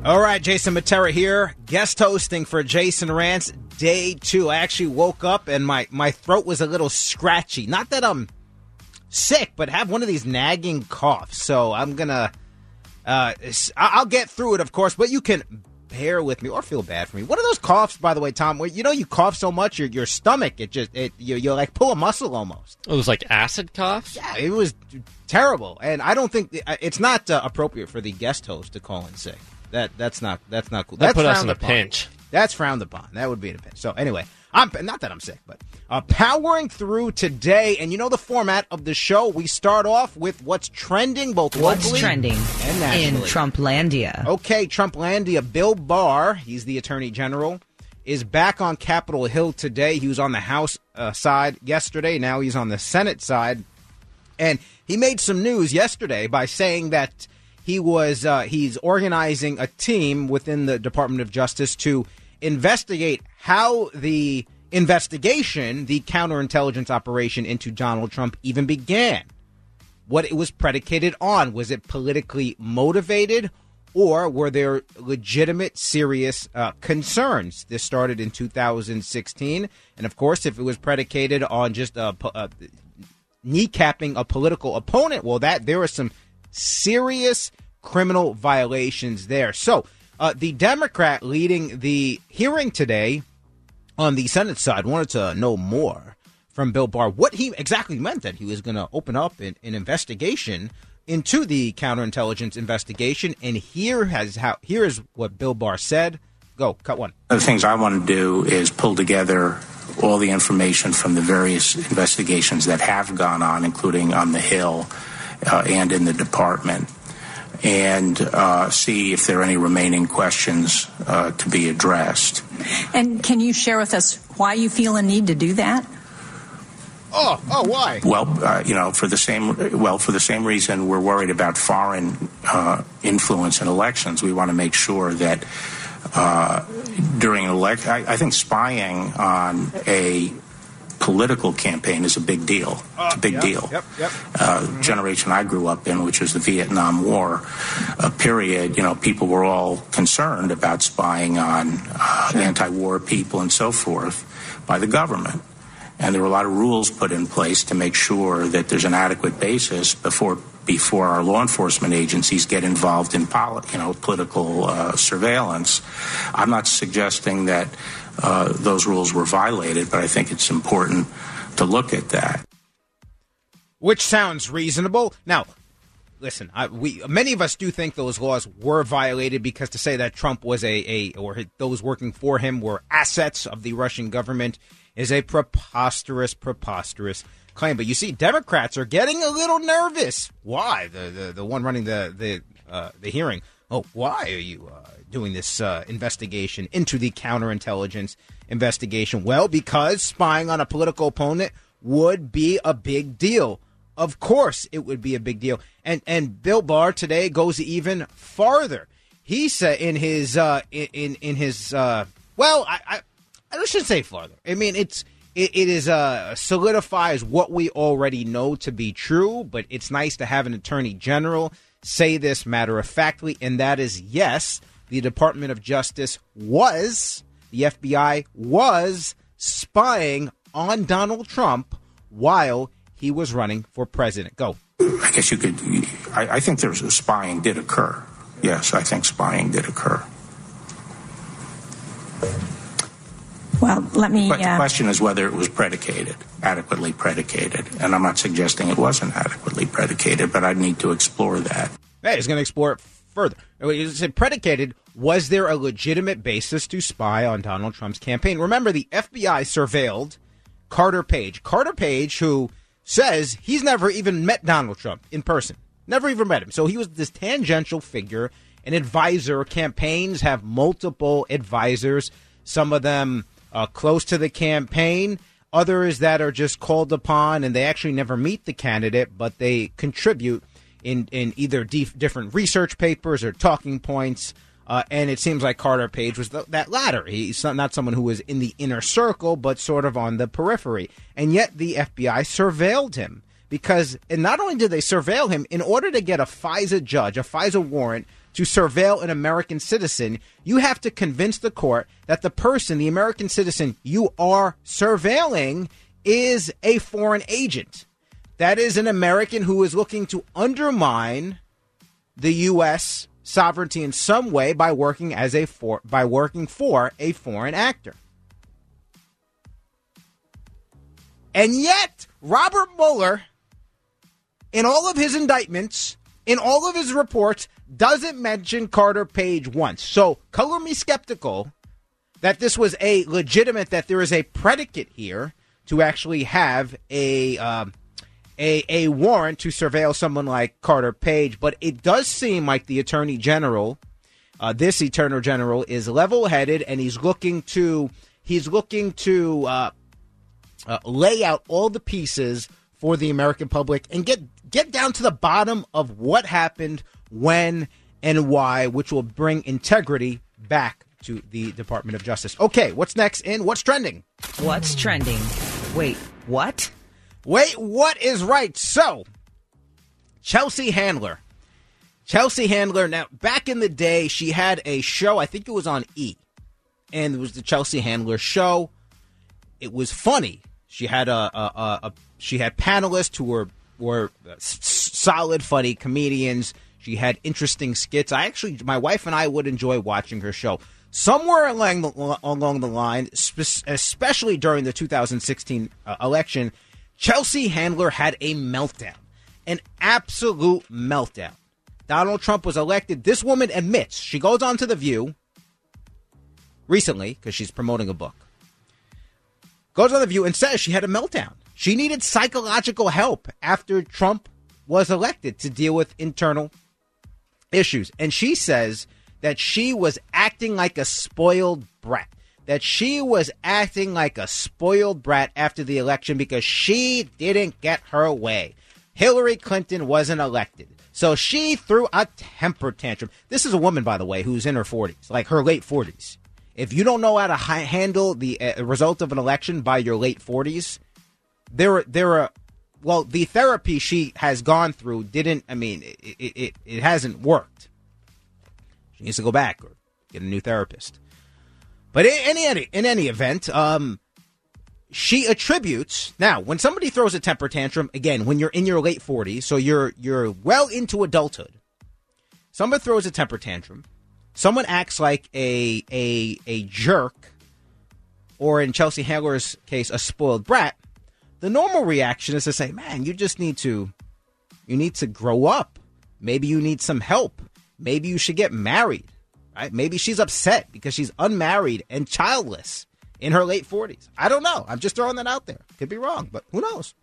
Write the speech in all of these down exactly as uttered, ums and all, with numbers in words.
All right, Jason Matera here, guest hosting for Jason Rants, day two. I actually woke up and my, my throat was a little scratchy. Not that I'm sick, but have one of these nagging coughs. So I'm going to, uh, I'll get through it, of course, but you can bear with me or feel bad for me. One of those coughs, by the way, Tom, where, you know, you cough so much, your your stomach, it just, it you, you like pull a muscle almost. It was like acid coughs? Yeah, it was terrible. And I don't think, it's not uh, appropriate for the guest host to call in sick. That that's not that's not cool. That That's put us in a upon. pinch. That's frowned upon. That would be in a pinch. So anyway, I'm not that I'm sick, but uh, powering through today. And you know the format of the show. We start off with what's trending, both what's locally trending and nationally. In Trumplandia. Okay, Trumplandia. Bill Barr, he's the Attorney General, is back on Capitol Hill today. He was on the House uh, side yesterday. Now he's on the Senate side, and he made some news yesterday by saying that. He was uh, he's organizing a team within the Department of Justice to investigate how the investigation, the counterintelligence operation into Donald Trump even began. What it was predicated on. Was it politically motivated, or were there legitimate, serious uh, concerns? This started in two thousand sixteen. And, of course, if it was predicated on just uh, uh, kneecapping a political opponent, well, that there are some serious criminal violations there. So uh, the Democrat leading the hearing today on the Senate side wanted to know more from Bill Barr, what he exactly meant that he was going to open up an, an investigation into the counterintelligence investigation. And here has how here is what Bill Barr said. Go, cut one. One of the things I want to do is pull together all the information from the various investigations that have gone on, including on the Hill Uh, and in the department, and uh, see if there are any remaining questions uh, to be addressed. And can you share with us why you feel a need to do that? Oh, oh, why? Well, uh, you know, for the same well, for the same reason we're worried about foreign uh, influence in elections. We want to make sure that uh, during an election, I, I think spying on a political campaign is a big deal. It's a big uh, yep, deal. Yep, yep. Uh, generation I grew up in, which was the Vietnam War uh, period, you know, people were all concerned about spying on uh, sure. anti-war people and so forth by the government. And there were a lot of rules put in place to make sure that there's an adequate basis before before our law enforcement agencies get involved in poli- you know, political uh, surveillance. I'm not suggesting that uh, those rules were violated, but I think it's important to look at that. Which sounds reasonable. Now, listen, I, we many of us do think those laws were violated because to say that Trump was a, a or those working for him were assets of the Russian government is a preposterous, preposterous claim. But you see, Democrats are getting a little nervous. Why? The the, the one running the the uh, the hearing. Oh, why are you uh, doing this uh, investigation into the counterintelligence investigation? Well, because spying on a political opponent would be a big deal. Of course, it would be a big deal. And and Bill Barr today goes even farther. He said in his uh, in in his uh, well, I. I I shouldn't say farther. I mean, it's it, it is uh, solidifies what we already know to be true, but it's nice to have an attorney general say this matter of factly, and that is, yes, the Department of Justice was, the F B I was spying on Donald Trump while he was running for president. Go. I guess you could, I, I think there's spying did occur. Yes, I think spying did occur. Well, let me... But the uh, question is whether it was predicated, adequately predicated. And I'm not suggesting it wasn't adequately predicated, but I'd need to explore that. Hey, he's going to explore it further. You said predicated. Was there a legitimate basis to spy on Donald Trump's campaign? Remember, the F B I surveilled Carter Page. Carter Page, who says he's never even met Donald Trump in person. Never even met him. So he was this tangential figure, an advisor. Campaigns have multiple advisors. Some of them... Uh, close to the campaign, others that are just called upon and they actually never meet the candidate, but they contribute in, in either dif- different research papers or talking points. Uh, and it seems like Carter Page was the, that latter. He's not, not someone who was in the inner circle, but sort of on the periphery. And yet the F B I surveilled him because and not only did they surveil him, in order to get a FISA judge, a FISA warrant to surveil an American citizen, you have to convince the court that the person, the American citizen you are surveilling, is a foreign agent. That is an American who is looking to undermine the U S sovereignty in some way by working as a for, by working for a foreign actor. And yet, Robert Mueller, in all of his indictments, in all of his reports, doesn't mention Carter Page once. So, color me skeptical that this was a legitimate, that there is a predicate here to actually have a um, a a warrant to surveil someone like Carter Page. But it does seem like the Attorney General, uh, this Attorney General, is level-headed, and he's looking to he's looking to uh, uh, lay out all the pieces for the American public and get get down to the bottom of what happened, when, and why, which will bring integrity back to the Department of Justice. Okay, what's next in What's Trending? What's trending? Wait, what? Wait, what is right? So, Chelsea Handler. Chelsea Handler, now, back in the day, she had a show, I think it was on E! And it was the Chelsea Handler Show. It was funny. She had a, a, a, a she had panelists who were were s- solid, funny comedians. She had interesting skits. I actually, my wife and I would enjoy watching her show. Somewhere along the, along the line, spe- especially during the two thousand sixteen uh, election, Chelsea Handler had a meltdown, an absolute meltdown. Donald Trump was elected. This woman admits, she goes on to The View recently, because she's promoting a book, goes on The View and says she had a meltdown. She needed psychological help after Trump was elected to deal with internal issues. And she says that she was acting like a spoiled brat, that she was acting like a spoiled brat after the election because she didn't get her way. Hillary Clinton wasn't elected, so she threw a temper tantrum. This is a woman, by the way, who's in her forties, like her late forties. If you don't know how to hi- handle the uh, result of an election by your late forties, there, there are, well, the therapy she has gone through didn't, I mean, it, it, it hasn't worked. She needs to go back or get a new therapist. But in any, in any event, um, she attributes, now, when somebody throws a temper tantrum, again, when you're in your late forties, so you're, you're well into adulthood, somebody throws a temper tantrum, someone acts like a, a, a jerk, or in Chelsea Handler's case, a spoiled brat, the normal reaction is to say, man, you just need to, you need to grow up. Maybe you need some help. Maybe you should get married, right? Maybe she's upset because she's unmarried and childless in her late forties. I don't know. I'm just throwing that out there. Could be wrong, but who knows?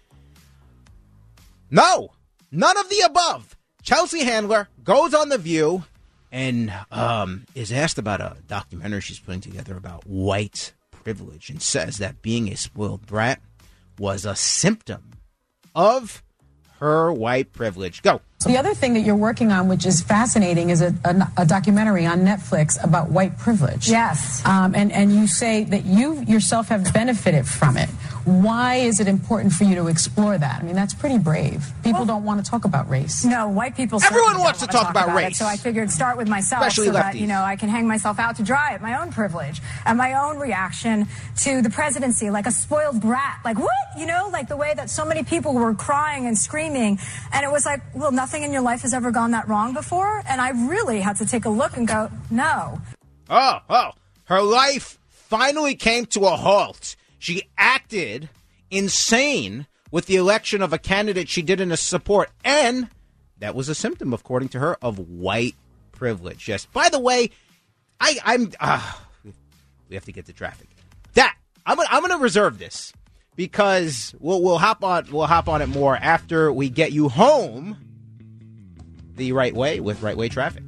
No, none of the above. Chelsea Handler goes on The View and um, is asked about a documentary she's putting together about white privilege, and says that being a spoiled brat was a symptom of her white privilege. Go. The other thing that you're working on, which is fascinating, is a, a, a documentary on Netflix about white privilege. Yes. Um, and, and you say that you yourself have benefited from it. Why is it important for you to explore that? I mean, that's pretty brave. People well, don't want to talk about race. No, white people Everyone wants to talk, talk about, about race. It, so I figured start with myself, especially so lefties. That, you know, I can hang myself out to dry at my own privilege and my own reaction to the presidency, like a spoiled brat. Like, what? You know, like the way that so many people were crying and screaming. And it was like, well, nothing in your life has ever gone that wrong before. And I really had to take a look and go, no. Oh, oh. Her life finally came to a halt. She acted insane with the election of a candidate she didn't support. And that was a symptom, according to her, of white privilege. Yes. By the way, I, I'm. Uh, we have to get to traffic. That I'm. I'm going to reserve this because we'll we'll hop on. We'll hop on it more after we get you home the right way with Right Way Traffic.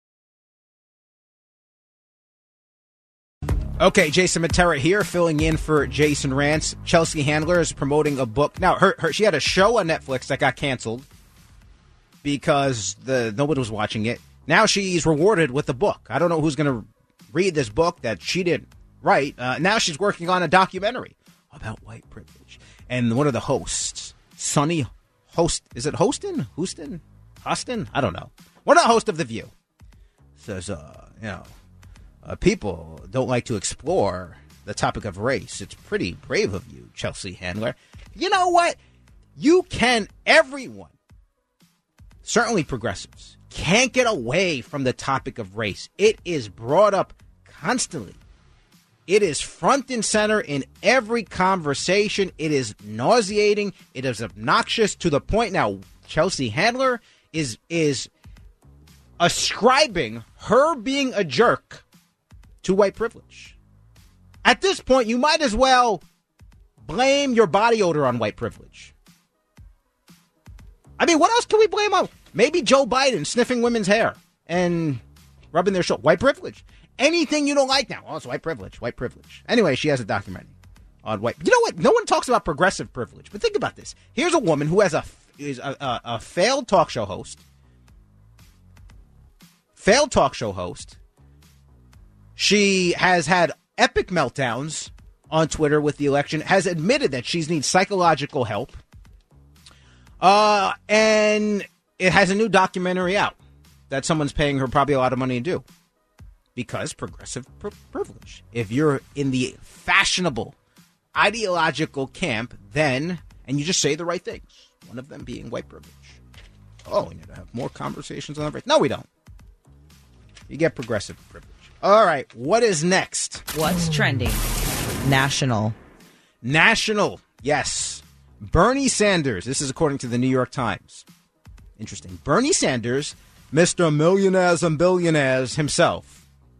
Okay, Jason Matera here, filling in for Jason Rantz. Chelsea Handler is promoting a book. Now, her, her she had a show on Netflix that got canceled because the nobody was watching it. Now she's rewarded with a book. I don't know who's going to read this book that she didn't write. Uh, now she's working on a documentary about white privilege. And one of the hosts, Sunny host, is it Hostin? Houston? Hostin? I don't know. We're not host of The View. Says, uh, you know, uh, people don't like to explore the topic of race. It's pretty brave of you, Chelsea Handler. You know what? You can, everyone, certainly progressives, can't get away from the topic of race. It is brought up constantly. It is front and center in every conversation. It is nauseating. It is obnoxious to the point now Chelsea Handler is is ascribing her being a jerk to white privilege. At this point, you might as well blame your body odor on white privilege. I mean, what else can we blame on? Maybe Joe Biden sniffing women's hair and rubbing their shoulder. White privilege. Anything you don't like now. Oh, it's white privilege. White privilege. Anyway, she has a documentary on white. You know what? No one talks about progressive privilege. But think about this. Here's a woman who has a is a, a, a failed talk show host. Failed talk show host. She has had epic meltdowns on Twitter with the election. Has admitted that she needs psychological help. Uh, and it has a new documentary out that someone's paying her probably a lot of money to do. Because progressive pr- privilege. If you're in the fashionable, ideological camp, then, and you just say the right things, one of them being white privilege. Oh, we need to have more conversations on that. No, we don't. You get progressive privilege. All right, what is next? What's trending? National. National, yes. Bernie Sanders, this is according to the New York Times. Interesting. Bernie Sanders, Mister Millionaires and Billionaires himself,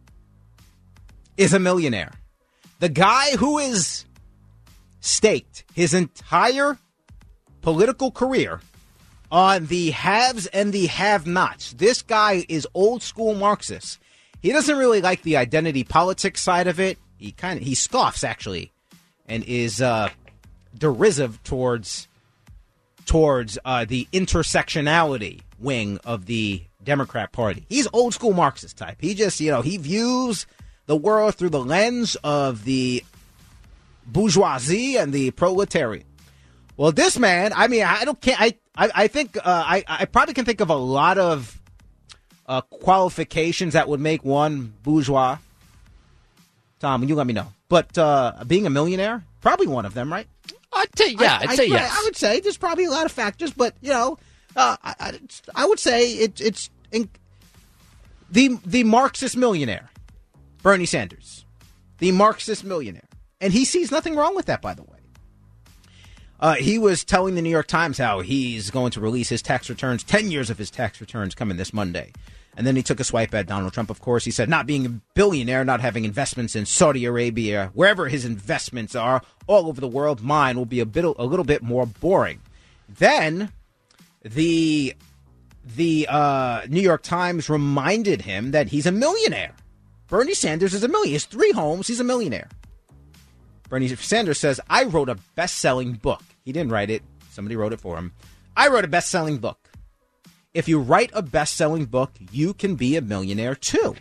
is a millionaire. The guy who is staked his entire political career on the haves and the have-nots. This guy is old school Marxist. He doesn't really like the identity politics side of it. He kind of he scoffs actually, and is uh, derisive towards towards uh, the intersectionality wing of the Democrat Party. He's old school Marxist type. He just you know he views the world through the lens of the bourgeoisie and the proletariat. Well, this man, I mean, I don't can't, I, I, I think, uh, I, I probably can think of a lot of uh, qualifications that would make one bourgeois. Tom, you let me know. But uh, being a millionaire, probably one of them, right? I'd say, yeah, I, I'd say I, yes. I would say there's probably a lot of factors, but, you know, uh, I, I, I would say it, it's in, the the Marxist millionaire. Bernie Sanders, the Marxist millionaire. And he sees nothing wrong with that, by the way. Uh, he was telling the New York Times how he's going to release his tax returns, ten years of his tax returns coming this Monday. And then he took a swipe at Donald Trump, of course. He said not being a billionaire, not having investments in Saudi Arabia, wherever his investments are, all over the world, mine will be a bit, a little bit more boring. Then the, the uh, New York Times reminded him that he's a millionaire. Bernie Sanders is a millionaire. He has three homes. He's a millionaire. Bernie Sanders says, I wrote a best-selling book. He didn't write it. Somebody wrote it for him. I wrote a best-selling book. If you write a best-selling book, you can be a millionaire too.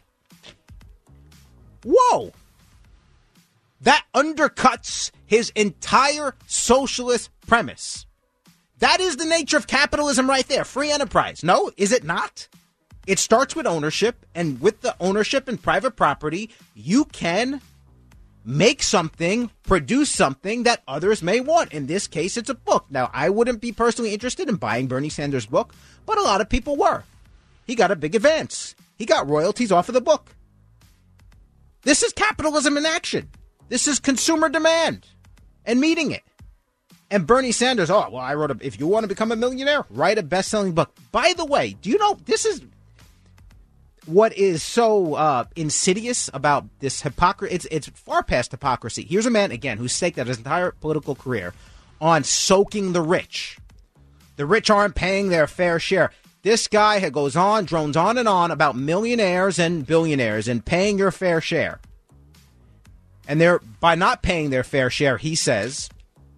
Whoa. That undercuts his entire socialist premise. That is the nature of capitalism right there. Free enterprise. No, is it not? It starts with ownership, and with the ownership and private property, you can make something, produce something that others may want. In this case, it's a book. Now, I wouldn't be personally interested in buying Bernie Sanders' book, but a lot of people were. He got a big advance. He got royalties off of the book. This is capitalism in action. This is consumer demand and meeting it. And Bernie Sanders, oh, well, I wrote a, if you want to become a millionaire, write a best-selling book. By the way, do you know, this is what is so uh, insidious about this hypocrisy. It's, it's far past hypocrisy. Here's a man, again, who staked out his entire political career on soaking the rich. The rich aren't paying their fair share. This guy goes on, drones on and on about millionaires and billionaires and paying your fair share. And they're, by not paying their fair share, he says,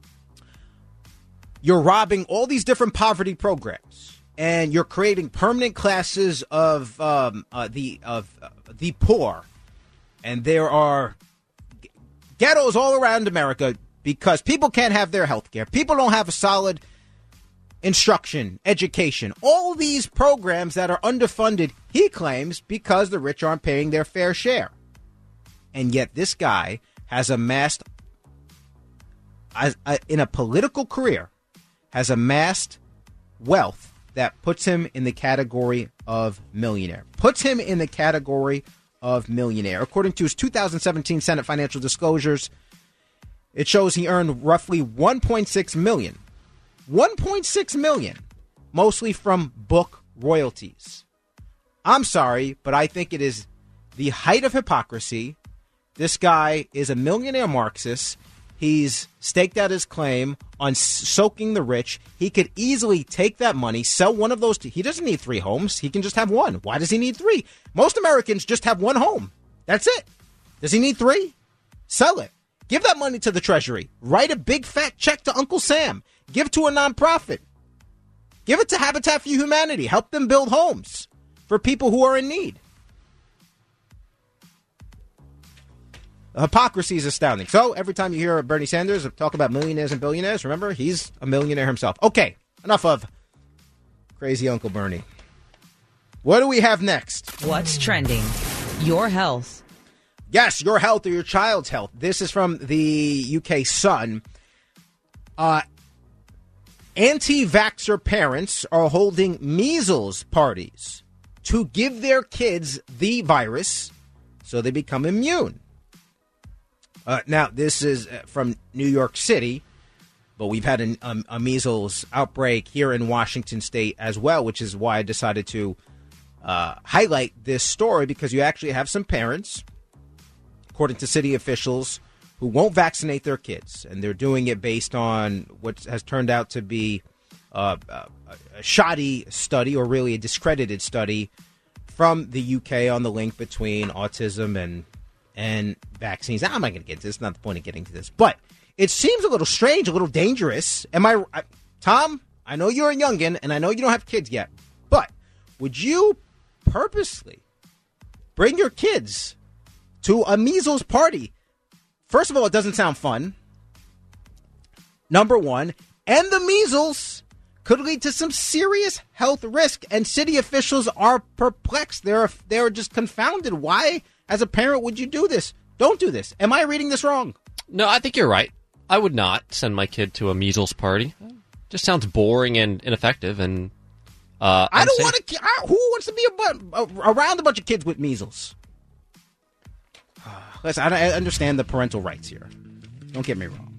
you're robbing all these different poverty programs. And you're creating permanent classes of um, uh, the of uh, the poor, and there are g- ghettos all around America because people can't have their health care. People don't have a solid instruction, education, all these programs that are underfunded, he claims, because the rich aren't paying their fair share. And yet this guy has amassed, as, uh, in a political career, has amassed wealth that puts him in the category of millionaire. Puts him in the category of millionaire. According to his two thousand seventeen Senate Financial Disclosures, it shows he earned roughly one point six million dollars. one point six million dollars, mostly from book royalties. I'm sorry, but I think it is the height of hypocrisy. This guy is a millionaire Marxist. He's staked out his claim on soaking the rich. He could easily take that money, sell one of those. T- he doesn't need three homes. He can just have one. Why does he need three? Most Americans just have one home. That's it. Does he need three? Sell it. Give that money to the Treasury. Write a big fat check to Uncle Sam. Give to a nonprofit. Give it to Habitat for Humanity. Help them build homes for people who are in need. The hypocrisy is astounding. So every time you hear Bernie Sanders talk about millionaires and billionaires, remember, he's a millionaire himself. Okay, enough of crazy Uncle Bernie. What do we have next? What's trending? Your health. Yes, your health or your child's health. This is from the U K Sun. Uh, anti-vaxxer parents are holding measles parties to give their kids the virus so they become immune. Uh, now, this is from New York City, but we've had an, um, a measles outbreak here in Washington State as well, which is why I decided to uh, highlight this story, because you actually have some parents, according to city officials, who won't vaccinate their kids. And they're doing it based on what has turned out to be uh, a, a shoddy study, or really a discredited study from the U K on the link between autism and and vaccines. I'm not going to get to this. It's not the point of getting to this. But it seems a little strange, a little dangerous. Am I, I Tom, I know you're a youngin', and I know you don't have kids yet. But would you purposely bring your kids to a measles party? First of all, it doesn't sound fun. Number one. And the measles could lead to some serious health risk. And city officials are perplexed. They're, they're just confounded. Why, as a parent, would you do this? Don't do this. Am I reading this wrong? No, I think you're right. I would not send my kid to a measles party. Just sounds boring and ineffective. And uh, I don't want to. Who wants to be a, around a bunch of kids with measles? Listen, I understand the parental rights here. Don't get me wrong.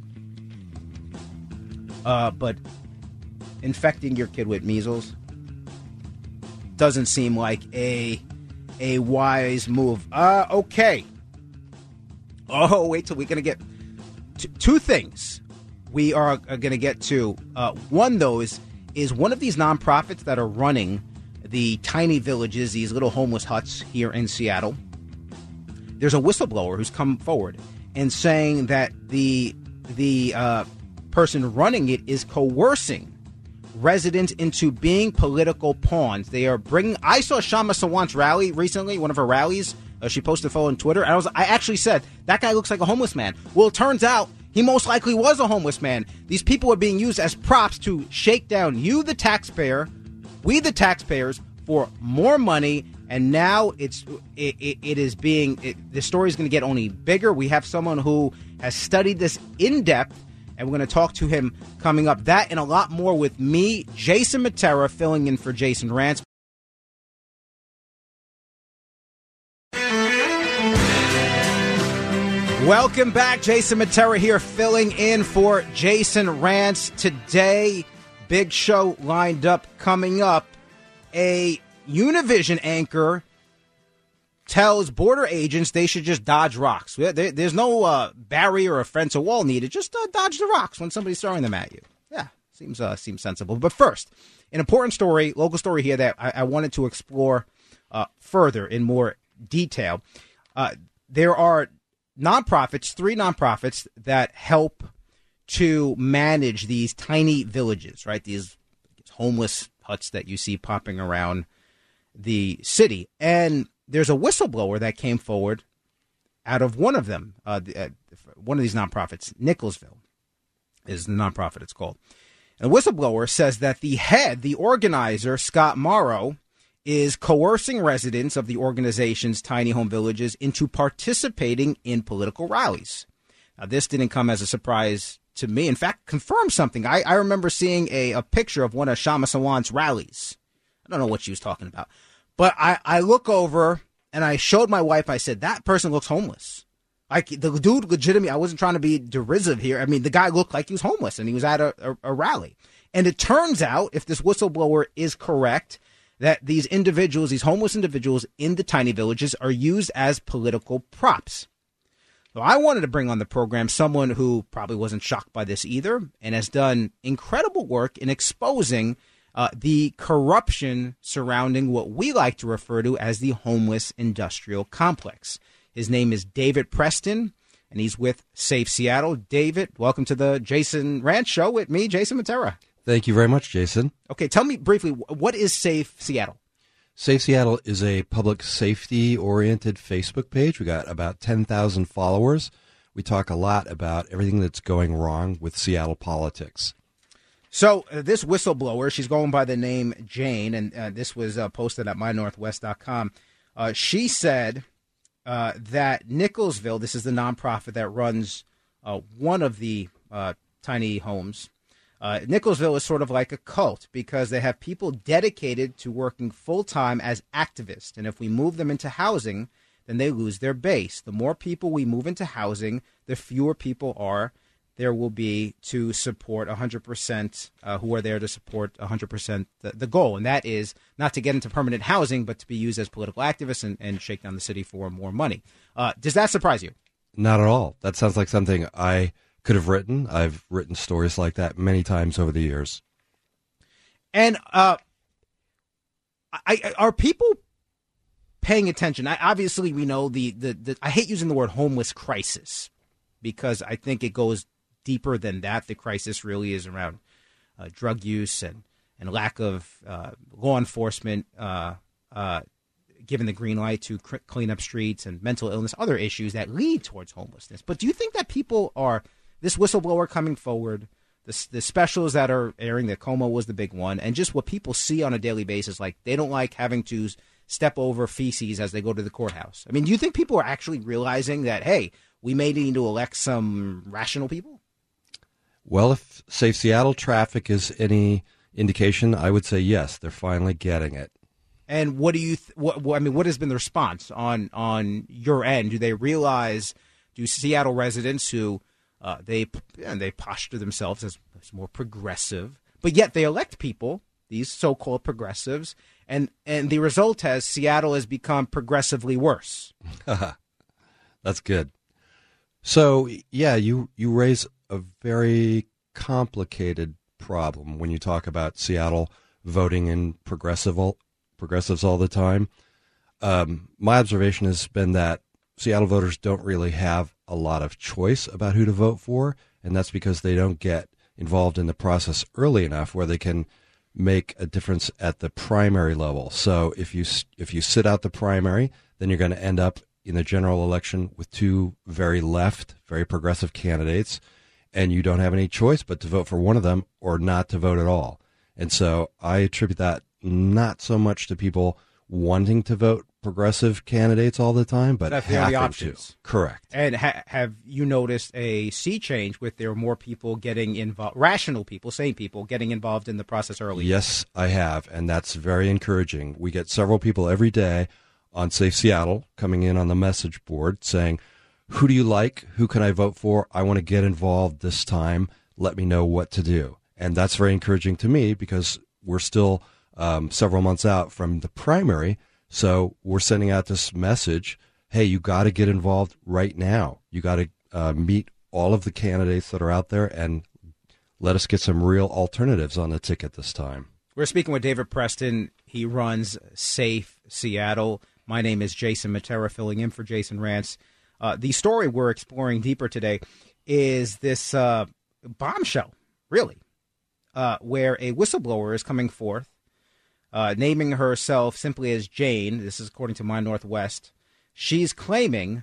Uh, but infecting your kid with measles doesn't seem like a a wise move. Uh, okay. Oh, wait till we're going to get t- two things we are, are going to get to. Uh, one, though, is, is one of these nonprofits that are running the tiny villages, these little homeless huts here in Seattle. There's a whistleblower who's come forward and saying that the the uh, person running it is coercing residents into being political pawns. They are bringing. I saw Shama Sawant's rally recently, one of her rallies. Uh, she posted a photo on Twitter, and I was. I actually said that guy looks like a homeless man. Well, it turns out he most likely was a homeless man. These people are being used as props to shake down you, the taxpayer, we, the taxpayers, for more money. And now it's it, it, it is being it, the story is going to get only bigger. We have someone who has studied this in depth, and we're going to talk to him coming up. That and a lot more with me, Jason Matera, filling in for Jason Rantz. Welcome back. Jason Matera here, filling in for Jason Rantz. Today, big show lined up coming up. A Univision anchor tells border agents they should just dodge rocks. There, there's no uh, barrier or fence or wall needed. Just uh, dodge the rocks when somebody's throwing them at you. Yeah, seems uh, seems sensible. But first, an important story, local story here that I, I wanted to explore uh, further in more detail. Uh, there are nonprofits, three nonprofits that help to manage these tiny villages, right? These homeless huts that you see popping around the city. And there's a whistleblower that came forward out of one of them, uh, the, uh, one of these nonprofits, Nicholsville is the nonprofit it's called. And a whistleblower says that the head, the organizer, Scott Morrow, is coercing residents of the organization's tiny home villages into participating in political rallies. Now, this didn't come as a surprise to me. In fact, confirmed something. I, I remember seeing a, a picture of one of Shama Sawant's rallies. I don't know what she was talking about. But I, I look over and I showed my wife, I said, that person looks homeless. Like, the dude legitimately, I wasn't trying to be derisive here. I mean, the guy looked like he was homeless and he was at a, a, a rally. And it turns out, if this whistleblower is correct, that these individuals, these homeless individuals in the tiny villages are used as political props. So I wanted to bring on the program someone who probably wasn't shocked by this either and has done incredible work in exposing uh, the corruption surrounding what we like to refer to as the homeless industrial complex. His name is David Preston, and he's with Safe Seattle. David, welcome to the Jason Rantz Show with me, Jason Matera. Thank you very much, Jason. Okay, tell me briefly, what is Safe Seattle? Safe Seattle is a public safety-oriented Facebook page. We got about ten thousand followers. We talk a lot about everything that's going wrong with Seattle politics. So uh, this whistleblower, she's going by the name Jane, and uh, this was uh, posted at my northwest dot com. Uh, she said uh, that Nicholsville, this is the nonprofit that runs uh, one of the uh, tiny homes, Uh, Nicholsville is sort of like a cult because they have people dedicated to working full-time as activists. And if we move them into housing, then they lose their base. The more people we move into housing, the fewer people are there will be to support one hundred percent, uh, who are there to support one hundred percent the, the goal. And that is not to get into permanent housing, but to be used as political activists and, and shake down the city for more money. Uh, does that surprise you? Not at all. That sounds like something I could have written. I've written stories like that many times over the years. And uh, I, I, are people paying attention? I, obviously, we know the, the, the, I hate using the word homeless crisis because I think it goes deeper than that. The crisis really is around uh, drug use and, and lack of uh, law enforcement uh, uh, given the green light to cr- clean up streets and mental illness, other issues that lead towards homelessness. But do you think that people are... This whistleblower coming forward, the, the specials that are airing, that Como was the big one, and just what people see on a daily basis, like they don't like having to step over feces as they go to the courthouse. I mean, do you think people are actually realizing that, hey, we may need to elect some rational people? Well, if Safe Seattle traffic is any indication, I would say yes, they're finally getting it. And what do you, th- what, what I mean, what has been the response on, on your end? Do they realize, do Seattle residents who... Uh, they and they posture themselves as, as more progressive, but yet they elect people, these so-called progressives, and, and the result has Seattle has become progressively worse. That's good. So, yeah, you, you raise a very complicated problem when you talk about Seattle voting in progressive all, progressives all the time. Um, my observation has been that Seattle voters don't really have a lot of choice about who to vote for, and that's because they don't get involved in the process early enough where they can make a difference at the primary level. So if you if you sit out the primary, then you're going to end up in the general election with two very left, very progressive candidates, and you don't have any choice but to vote for one of them or not to vote at all. And so I attribute that not so much to people wanting to vote progressive candidates all the time, but That's having the options. to. Correct. And ha- have you noticed a sea change with there are more people getting involved, rational people, sane people, getting involved in the process early? Yes, I have, and that's very encouraging. We get several people every day on Safe Seattle coming in on the message board saying, who do you like? Who can I vote for? I want to get involved this time. Let me know what to do. And that's very encouraging to me because we're still um, several months out from the primary. So we're sending out this message, hey, you got to get involved right now. You got to uh, meet all of the candidates that are out there and let us get some real alternatives on the ticket this time. We're speaking with David Preston. He runs Safe Seattle. My name is Jason Matera, filling in for Jason Rantz. Uh, the story we're exploring deeper today is this uh, bombshell, really, uh, where a whistleblower is coming forth, Uh, naming herself simply as Jane. This is according to My Northwest. She's claiming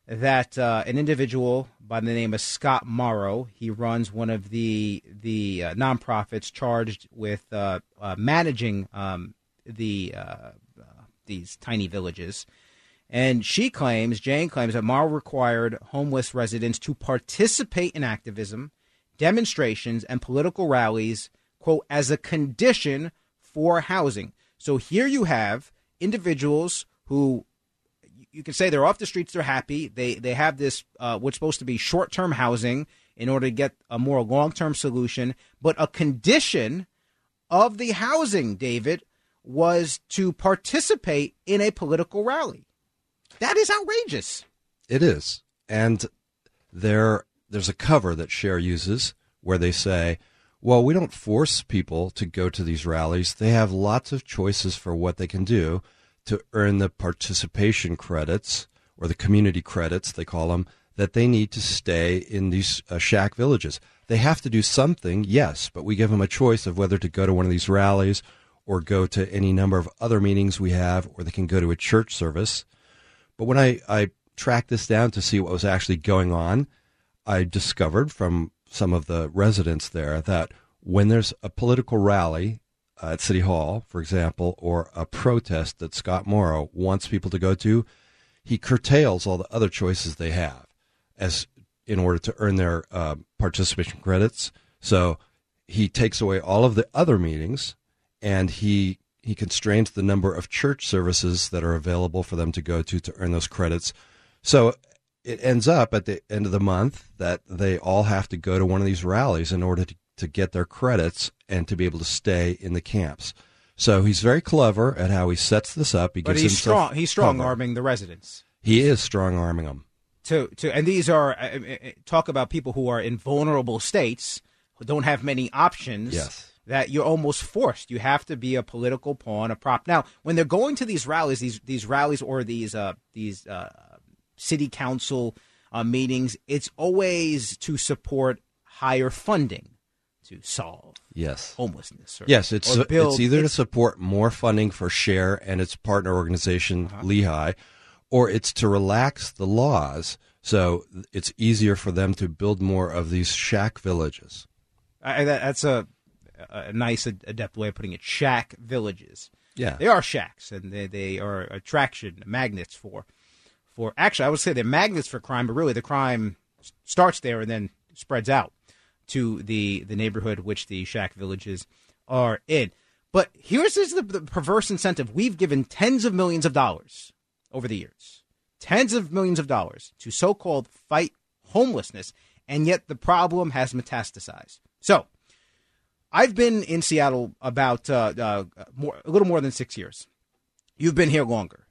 that uh, an individual by the name of Scott Morrow, he runs one of the the uh, nonprofits charged with uh, uh, managing um, the uh, uh, these tiny villages. And she claims, Jane claims, that Morrow required homeless residents to participate in activism, demonstrations, and political rallies, quote, as a condition for housing. So here you have individuals who, you can say they're off the streets, they're happy. They they have this, uh, what's supposed to be short-term housing in order to get a more long-term solution. But a condition of the housing, David, was to participate in a political rally. That is outrageous. It is. And there there's a cover that Cher uses where they say, well, we don't force people to go to these rallies. They have lots of choices for what they can do to earn the participation credits, or the community credits, they call them, that they need to stay in these uh, shack villages. They have to do something, yes, but we give them a choice of whether to go to one of these rallies or go to any number of other meetings we have, or they can go to a church service. But when I, I tracked this down to see what was actually going on, I discovered from some of the residents there that when there's a political rally uh, at City Hall, for example, or a protest that Scott Morrow wants people to go to, he curtails all the other choices they have as in order to earn their uh, participation credits. So he takes away all of the other meetings, and he he constrains the number of church services that are available for them to go to to earn those credits. So it ends up at the end of the month that they all have to go to one of these rallies in order to, to get their credits and to be able to stay in the camps. So he's very clever at how he sets this up. He but gives he's himself strong. He's strong arming the residents. He is strong arming them. To to and these are uh, talk about people who are in vulnerable states who don't have many options. Yes. That you're almost forced. You have to be a political pawn, a prop. Now, when they're going to these rallies, these these rallies or these uh, these uh, city council uh, meetings, it's always to support higher funding to solve yes homelessness. Or, yes, it's or build, it's either it's, to support more funding for Cher and its partner organization uh-huh. Lehigh, or it's to relax the laws so it's easier for them to build more of these shack villages. I, that, that's a a nice, adept way of putting it. Shack villages. Yeah, they are shacks, and they they are attraction magnets for for. Actually, I would say they're magnets for crime, but really the crime starts there and then spreads out to the the neighborhood which the shack villages are in. But here's is the, the perverse incentive: we've given tens of millions of dollars over the years, tens of millions of dollars to so-called fight homelessness, and yet the problem has metastasized. So. I've been in Seattle about uh, uh, more, a little more than six years. You've been here longer.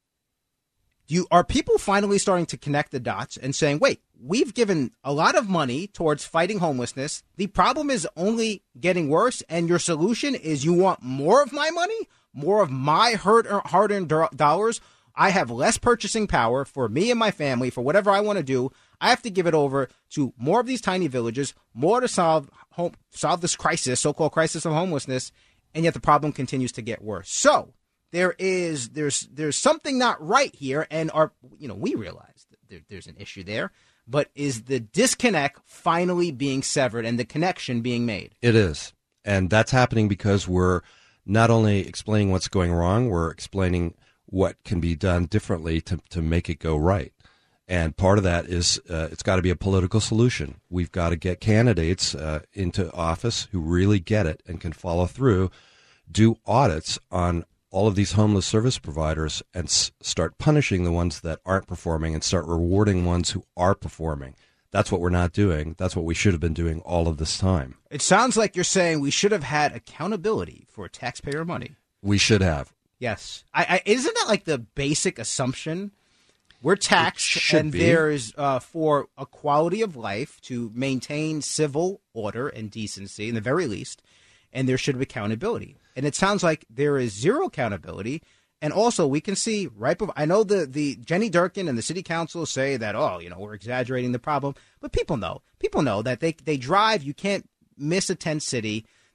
You are people finally starting to connect the dots and saying, wait, we've given a lot of money towards fighting homelessness. The problem is only getting worse, and your solution is you want more of my money, more of my hard-earned dollars. I have less purchasing power for me and my family, for whatever I want to do. I have to give it over to more of these tiny villages, more to solve home, solve this crisis, so-called crisis of homelessness, and yet the problem continues to get worse. So there is there's there's something not right here, and our you know we realize that there, there's an issue there, but is the disconnect finally being severed and the connection being made? It is, and that's happening because we're not only explaining what's going wrong, we're explaining what can be done differently to to make it go right. And part of that is uh, it's got to be a political solution. We've got to get candidates uh, into office who really get it and can follow through, do audits on all of these homeless service providers, and s- start punishing the ones that aren't performing and start rewarding ones who are performing. That's what we're not doing. That's what we should have been doing all of this time. It sounds like you're saying we should have had accountability for taxpayer money. We should have. Yes. I, I, isn't that like the basic assumption? We're taxed, and be. there's uh, for a quality of life to maintain civil order and decency, in the very least, and there should be accountability. And it sounds like there is zero accountability. And also, we can see right before, I know the, the Jenny Durkin and the city council say that, oh, you know, we're exaggerating the problem. But people know. People know that they they drive. You can't miss a tent city.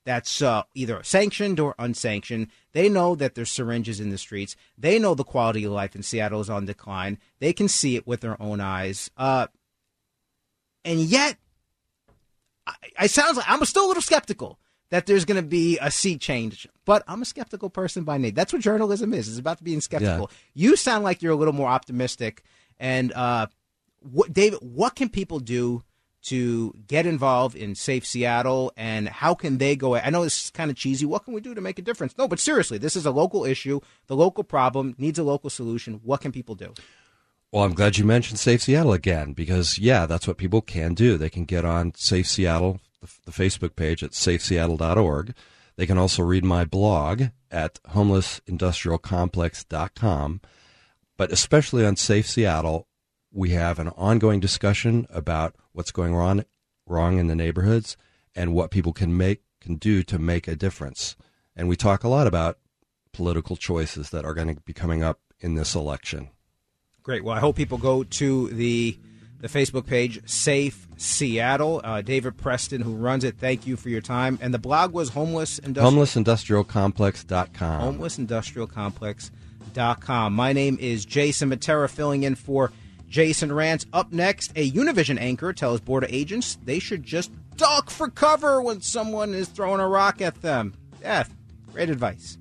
that's uh, either sanctioned or unsanctioned. They know that there's syringes in the streets. They know the quality of life in Seattle is on decline. They can see it with their own eyes. Uh, and yet, I, I sounds like I'm still a little skeptical that there's going to be a sea change. But I'm a skeptical person by nature. That's what journalism is. It's about being skeptical. Yeah. You sound like you're a little more optimistic. And uh, what, David, what can people do to get involved in Safe Seattle, and how can they go? I know this is kind of cheesy. What can we do to make a difference? No, but seriously, this is a local issue. The local problem needs a local solution. What can people do? Well, I'm glad you mentioned Safe Seattle again, because, yeah, that's what people can do. They can get on Safe Seattle, the, the Facebook page at safe seattle dot org. They can also read my blog at homeless industrial complex dot com. But especially on Safe Seattle, we have an ongoing discussion about what's going wrong wrong in the neighborhoods and what people can make can do to make a difference. And we talk a lot about political choices that are going to be coming up in this election. Great. Well, I hope people go to the the Facebook page, Safe Seattle. Uh, David Preston, who runs it, thank you for your time. And the blog was homeless industrial homeless industrial complex dot com. homeless industrial complex dot com. My name is Jason Matera, filling in for Jason Rantz. Up next, a Univision anchor tells border agents they should just duck for cover when someone is throwing a rock at them. Yeah, great advice.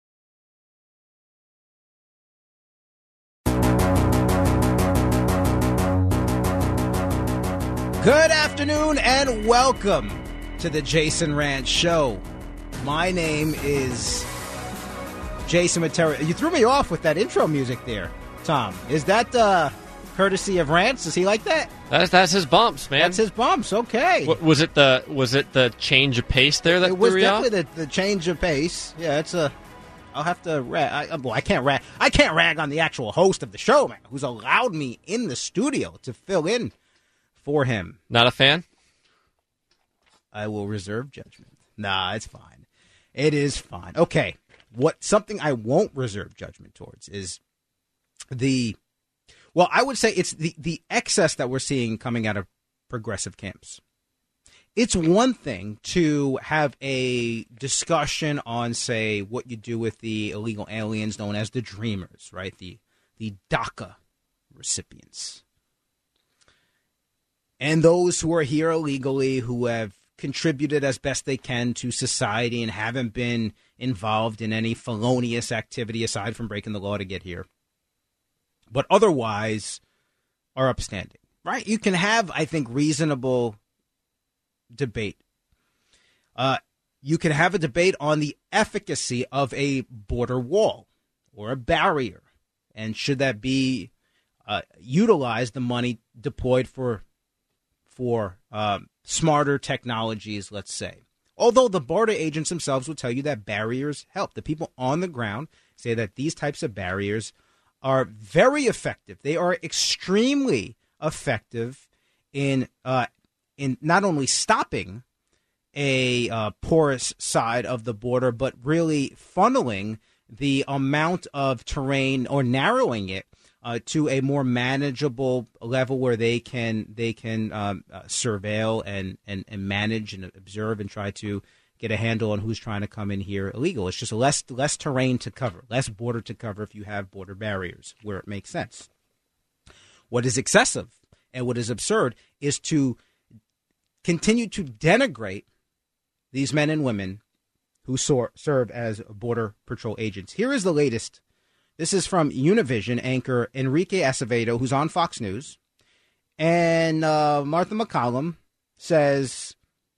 Good afternoon and welcome to the Jason Rantz Show. My name is Jason Matera. You threw me off with that intro music there, Tom. Is that uh, courtesy of Rantz? Is he like that? That's that's his bumps, man. That's his bumps. Okay. W- was it the was it the change of pace there that it was threw you definitely off? the, the change of pace. Yeah, it's a. I'll have to. Rag, I, well, I can't rag. I can't rag on the actual host of the show, man, who's allowed me in the studio to fill in for him. Not a fan? I will reserve judgment. Nah, it's fine. It is fine. Okay. What something I won't reserve judgment towards is the, well, I would say it's the, the excess that we're seeing coming out of progressive camps. It's one thing to have a discussion on, say, what you do with the illegal aliens known as the Dreamers, right? The the DACA recipients. And those who are here illegally, who have contributed as best they can to society and haven't been involved in any felonious activity aside from breaking the law to get here, but otherwise are upstanding, right? You can have, I think, reasonable debate. Uh, you can have a debate on the efficacy of a border wall or a barrier, and should that be uh, utilized, the money deployed for for um, smarter technologies, let's say. Although the border agents themselves will tell you that barriers help. The people on the ground say that these types of barriers are very effective. They are extremely effective in uh, in not only stopping a uh, porous side of the border, but really funneling the amount of terrain or narrowing it Uh, to a more manageable level where they can they can um, uh, surveil and, and, and manage and observe and try to get a handle on who's trying to come in here illegal. It's just less less terrain to cover, less border to cover if you have border barriers where it makes sense. What is excessive and what is absurd is to continue to denigrate these men and women who sor- serve as Border Patrol agents. Here is the latest. This is from Univision anchor Enrique Acevedo, who's on Fox News. And uh, Martha McCollum says,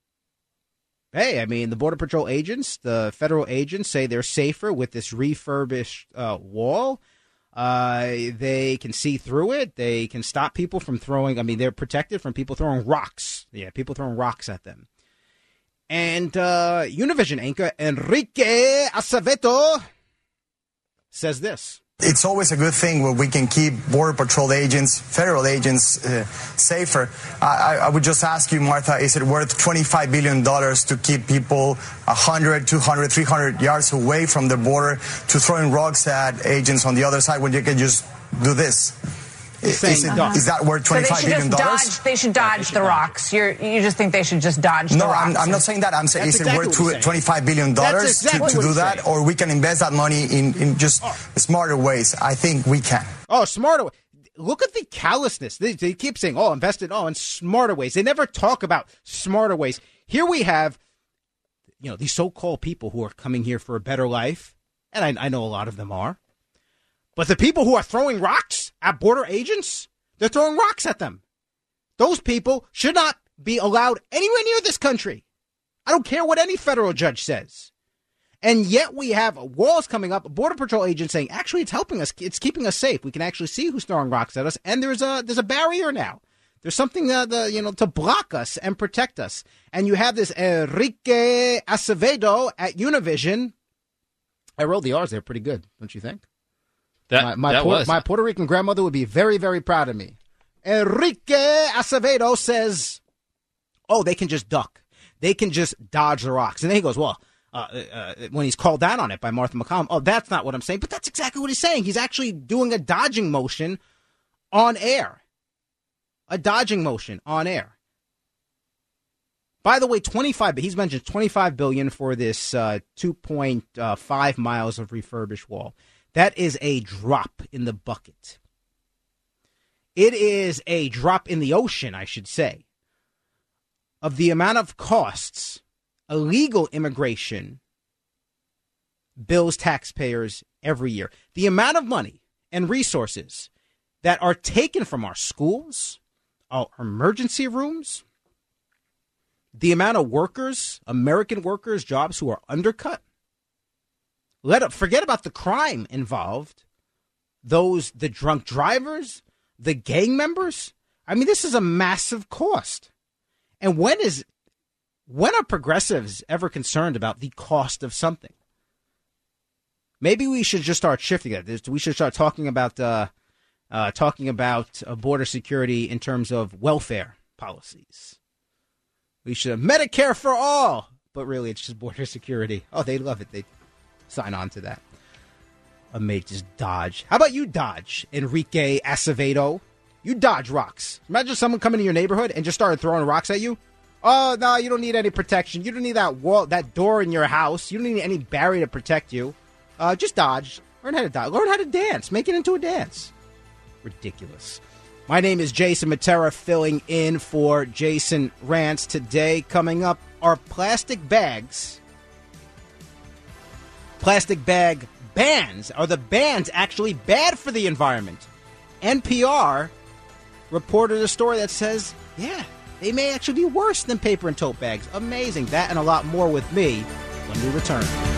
hey, I mean, the Border Patrol agents, the federal agents say they're safer with this refurbished uh, wall. Uh, they can see through it. They can stop people from throwing. I mean, they're protected from people throwing rocks. Yeah, people throwing rocks at them. And uh, Univision anchor Enrique Acevedo says this. It's always a good thing when we can keep Border Patrol agents, federal agents, uh, safer. I, I would just ask you, Martha, is it worth twenty-five billion dollars to keep people one hundred, two hundred, three hundred yards away from the border to throwing rocks at agents on the other side when you can just do this? Is, saying it, duck. is that worth twenty-five so they billion should dollars? just dodge. They should dodge they should the dodge rocks. You're, you just think they should just dodge No, the rocks. I'm, I'm not saying that. I'm saying That's is exactly it what he's worth saying. twenty-five billion dollars That's exactly to, to what do he's that, saying. or we can invest that money in, in just Oh. smarter ways? I think we can. Oh, smarter. Look at the callousness. They, they keep saying, oh, invested, oh, in smarter ways. They never talk about smarter ways. Here we have, you know, these so-called people who are coming here for a better life, and I, I know a lot of them are. But the people who are throwing rocks at border agents, they're throwing rocks at them. Those people should not be allowed anywhere near this country. I don't care what any federal judge says. And yet we have walls coming up, a Border Patrol agent saying, actually, it's helping us. It's keeping us safe. We can actually see who's throwing rocks at us. And there's a there's a barrier now. There's something uh, the, you know, to block us and protect us. And you have this Enrique Acevedo at Univision. I rolled the R's there pretty good, don't you think? That, my, my, that Puerto, was. my Puerto Rican grandmother would be very, very proud of me. Enrique Acevedo says, oh, they can just duck. They can just dodge the rocks. And then he goes, well, uh, uh, when he's called down on it by Martha McCallum, oh, that's not what I'm saying. But that's exactly what he's saying. He's actually doing a dodging motion on air. A dodging motion on air. By the way, twenty-five, he's mentioned twenty-five billion dollars for this uh, two point five miles of refurbished wall. That is a drop in the bucket. It is a drop in the ocean, I should say, of the amount of costs illegal immigration bills taxpayers every year. The amount of money and resources that are taken from our schools, our emergency rooms, the amount of workers, American workers, jobs who are undercut. Let up, forget about the crime involved. Those, the drunk drivers, the gang members. I mean, this is a massive cost. And when is, when are progressives ever concerned about the cost of something? Maybe we should just start shifting it. We should start talking about, uh, uh, talking about uh, border security in terms of welfare policies. We should have Medicare for all, but really it's just border security. Oh, they love it. They sign on to that. A mate just dodge. How about you dodge, Enrique Acevedo? You dodge rocks. Imagine someone coming to your neighborhood and just started throwing rocks at you. Oh, no, you don't need any protection. You don't need that wall, that door in your house. You don't need any barrier to protect you. Uh, just dodge. Learn how to dodge. Learn how to dance. Make it into a dance. Ridiculous. My name is Jason Matera, filling in for Jason Rants. Today, coming up, are plastic bags. Plastic bag bans. Are the bans actually bad for the environment? N P R reported a story that says, yeah, they may actually be worse than paper and tote bags. Amazing. That and a lot more with me when we return.